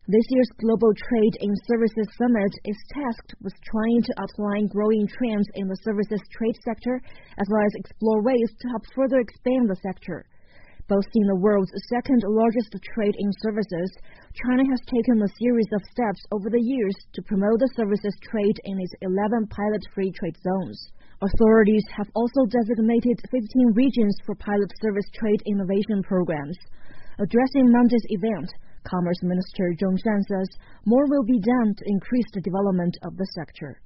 This year's Global Trade in Services Summit is tasked with trying to outline growing trends in the services trade sector, as well as explore ways to help further expand the sector. Boasting the world's second largest trade in services, China has taken a series of steps over the years to promote the services trade in its 11 pilot free trade zones. Authorities have also designated 15 regions for pilot service trade innovation programs. Addressing Monday's event, Commerce Minister Zhong Shan says more will be done to increase the development of the sector.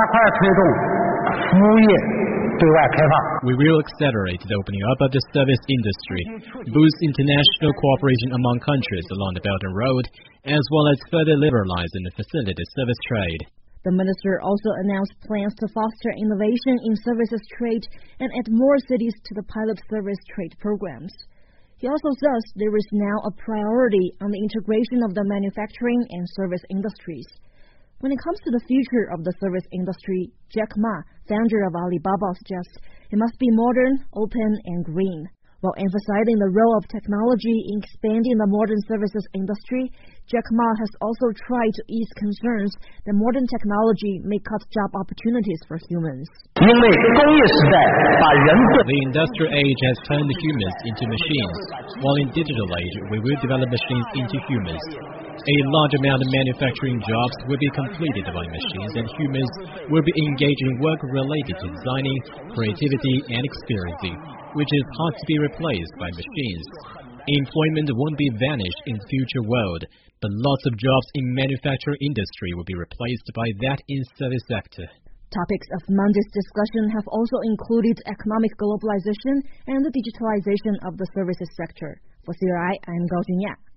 We will accelerate the opening up of the service industry, boost international cooperation among countries along the Belt and Road, as well as further liberalize and facilitate service trade. The minister also announced plans to foster innovation in services trade and add more cities to the pilot service trade programs. He also says there is now a priority on the integration of the manufacturing and service industries. When it comes to the future of the service industry, Jack Ma, founder of Alibaba, suggests it must be modern, open, and green. While emphasizing the role of technology in expanding the modern services industry, Jack Ma has also tried to ease concerns that modern technology may cut job opportunities for humans. The industrial age has turned humans into machines, while in digital age we will develop machines into humans. A large amount of manufacturing jobs will be completed by machines, and humans will be engaged in work related to designing, creativity, and experiencing, which is hard to be replaced by machines. Employment won't be vanished in the future world, but lots of jobs in manufacturing industry will be replaced by that in service sector. Topics of Monday's discussion have also included economic globalization and the digitalization of the services sector. For CRI, I'm Gao Junya.